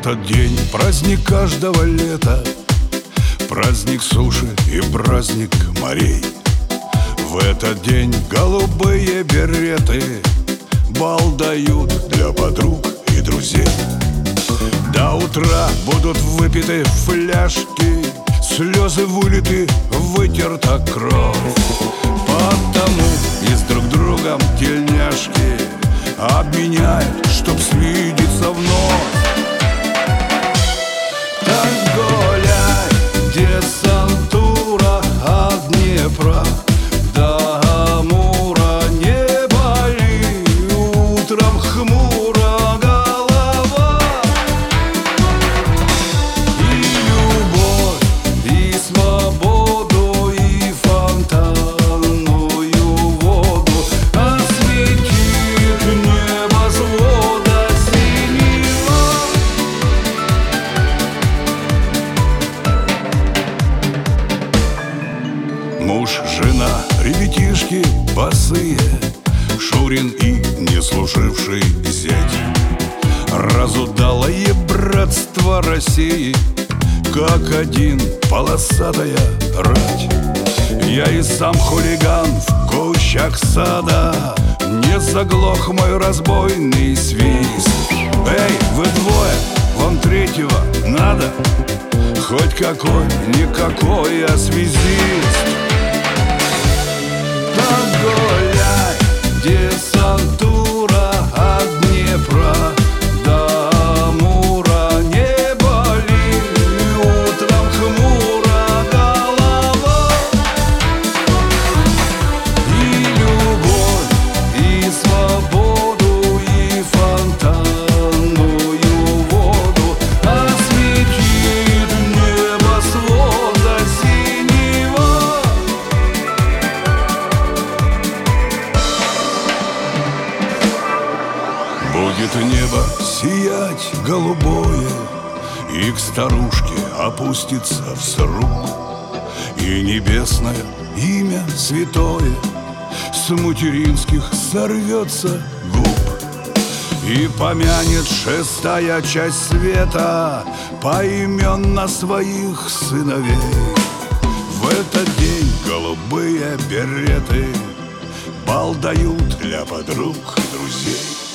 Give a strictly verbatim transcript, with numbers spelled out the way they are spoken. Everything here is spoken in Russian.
этот день праздник каждого лета, праздник суши и праздник морей. В этот день голубые береты бал дают для подруг и друзей. До утра будут выпиты фляжки, слезы вылиты, вытерта кровь. Потому и с друг другом тельняшки обменяют, чтоб свидеться вновь. Так гуляй, десантура от Днепра до Амура, не боли утром хмуро голова. И любовь, и свободу, и фонтанную воду осветит небосвода синего. Муж, жена, ребятишки босые, Шурин и не служивший зять. Разудалое братство России, как один полосатая рать. Я и сам хулиган в кущах сада, не заглох мой разбойный свист. Эй, вы двое, вам третьего надо? Хоть какой-никакой, а связист. Так гуляй, десантура от Днепра до Амура, не боли утром хмуро голова. И любовь, и свободу, и фонтанную воду осветит небосвода синего. Будет небо сиять голубое, и к старушке опустится в сруб, и небесное имя святое с материнских сорвется губ, и помянет шестая часть света поименно своих сыновей. В этот день голубые береты бал дают для подруг и друзей.